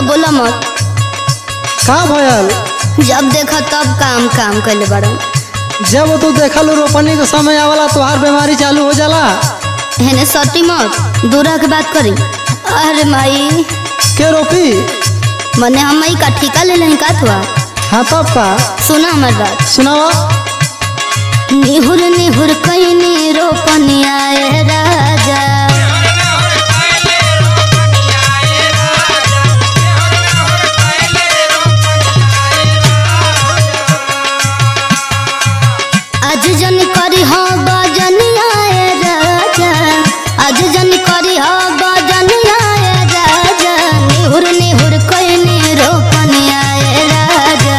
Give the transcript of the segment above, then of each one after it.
बोला मत। का भयल? जब देखा तब काम काम कर बड़ा। जब तू देखल रोपनी के समय आवाला तोहार बीमारी चालू हो जाला। हेने सती मत दूरा के बात करी। अरे माई के रोपी? मने हम का ठिका ले लें का थुआ। हाँ तब का सुना हमार बात। सुनावा। निहुर निहुर कईनी रोपनी आए राजा। आज जन करी हो बजनी आए राजा। आज जन करी हो बजनी आए राजा। निहुर निहुर कईनी रोपनी आए राजा।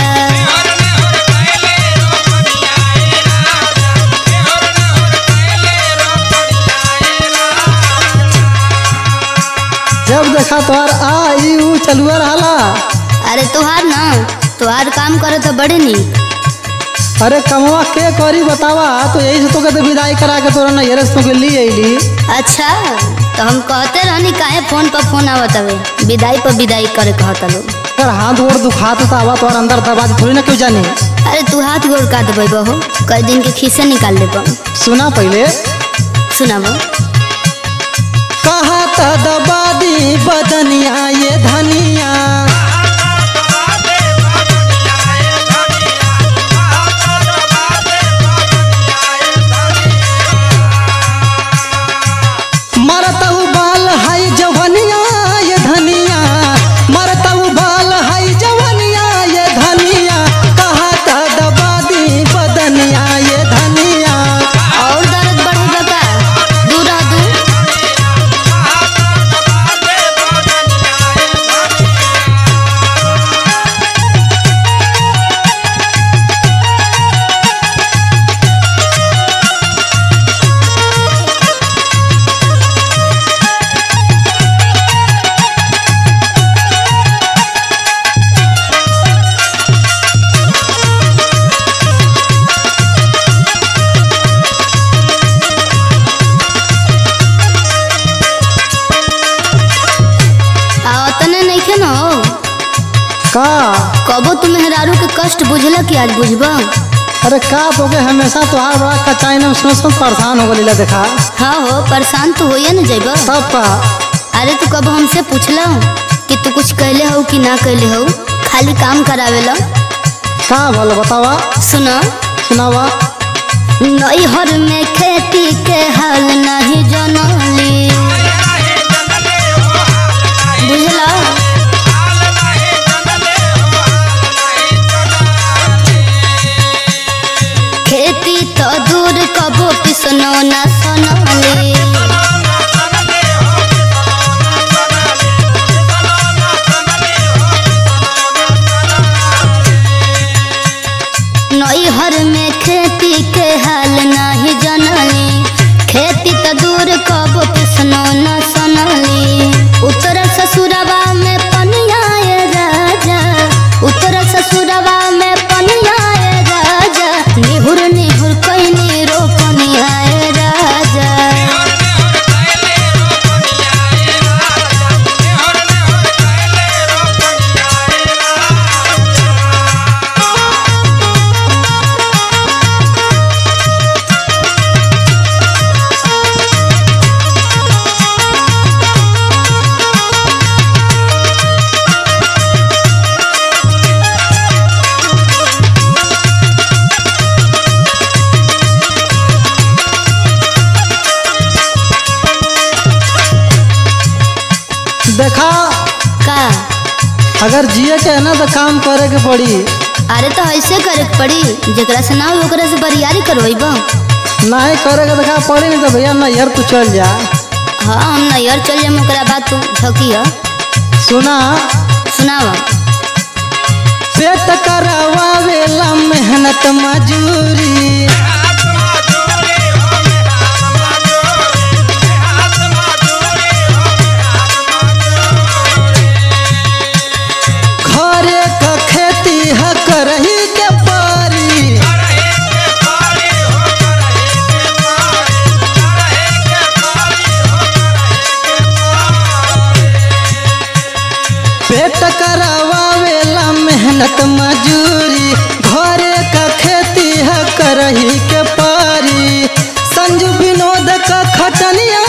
जब देखा तोहार आ ई ऊ चलुआ रहला। अरे तुहार काम करे तो बड़े नी। अरे कमवा के करी बतावा। तो यही से तो कहते विदाई करा के तोरा नैहर से तो ली अइली। अच्छा तो हम कहते रहनी काहे फोन पर फोन आवत हवे। विदाई पर विदाई करे कहता लोग। अगर हाथ गोड़ दुखात तो आवा तोहर अंदर दबा दे थोड़ी ना क्यों जाने। अरे तू हाथ गोड़ का दबाई बहो कई दिन के खीसे निकाल ले बा। सुना पहले सुनाबो। कहा त दबा दी बदनिया ये धनिया। मरतऊ बाल हाई जवनिया ये धनिया। मरतऊ बाल हाई जवनिया ये धनिया। कहा त दबा दी बदनिया ये धनिया। और दर्द बढ़े बका दूरा दू। का कबो तुम मेहरारू के कष्ट बुझला कि आज बुझबा। अरे का तोके हमेशा तोहार बड़ा कच्चाई में सुन परेशान हो गलीला देखा। हाँ हो परेशान तो होइए न जाइबा। तब का अरे तू कब हमसे पूछला कि तू कुछ कहले हो कि ना कहले हो। खाली काम करावेला। का भल बतावा। सुना सुनावा। नैहर में खेती के हाल नहीं जनली। बुझला खेती तो दूर कबो किसनो न सुनली। नैहर में खेती के हाल नहीं जनली। खेती तो दूर कबो किसनो न सुनली। उत्तर ससुरवा में पनिया राजा। उत्तर ससुरवा में पनिया राजा। निहुर निहुर कईनी रोपनिया राजा। देखा का अगर जिए के है ना तो काम करे के पड़ी। अरे तो ऐसे करे के पड़ी जेकरा से ना हो ओकरा से बरियारी करवाइब। नहीं करे के देखा पड़ी नहीं तो भैया नैहर तू चल जा। हाँ हम नैहर चल जाए ओकरा बाद तू झकी है। सुना सुनावा। पेट करवावेला मेहनत मजूरी। घरे का खेती है करही के पारी। सेठ करावेला मेहनत मजूरी घरे का खेती है करही के पारी संजू विनोद का खटनिया